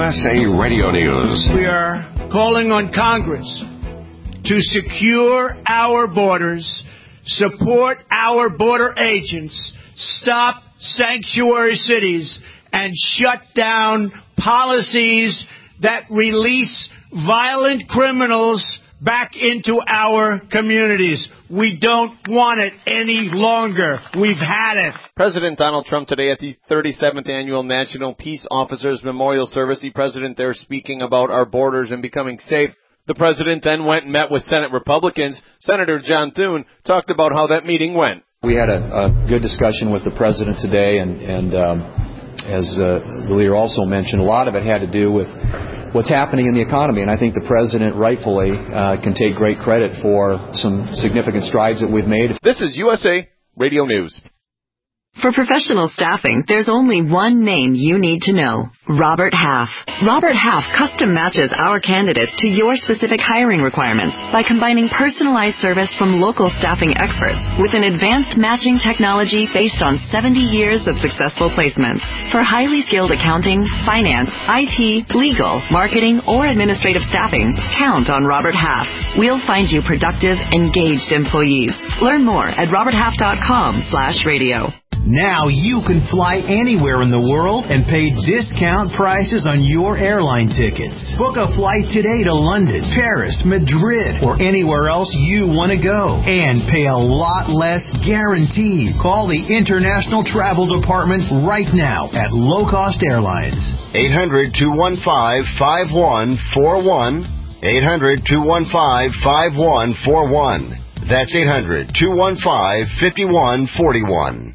USA Radio News. We are calling on Congress to secure our borders, support our border agents, stop sanctuary cities, and shut down policies that release violent criminals back into our communities. We don't want it any longer. We've had it. President Donald Trump today at the 37th Annual National Peace Officers Memorial Service. The president there speaking about our borders and becoming safe. The president then went and met with Senate Republicans. Senator John Thune talked about how that meeting went. We had a good discussion with the president today, and as the leader also mentioned, a lot of it had to do with what's happening in the economy, and I think the president rightfully can take great credit for some significant strides that we've made. This is USA Radio News. For professional staffing, there's only one name you need to know: Robert Half. Robert Half custom matches our candidates to your specific hiring requirements by combining personalized service from local staffing experts with an advanced matching technology based on 70 years of successful placements. For highly skilled accounting, finance, IT, legal, marketing, or administrative staffing, count on Robert Half. We'll find you productive, engaged employees. Learn more at roberthalf.com/radio. Now you can fly anywhere in the world and pay discount prices on your airline tickets. Book a flight today to London, Paris, Madrid, or anywhere else you want to go. And pay a lot less guaranteed. Call the International Travel Department right now at Low Cost Airlines. 800-215-5141. 800-215-5141. That's 800-215-5141.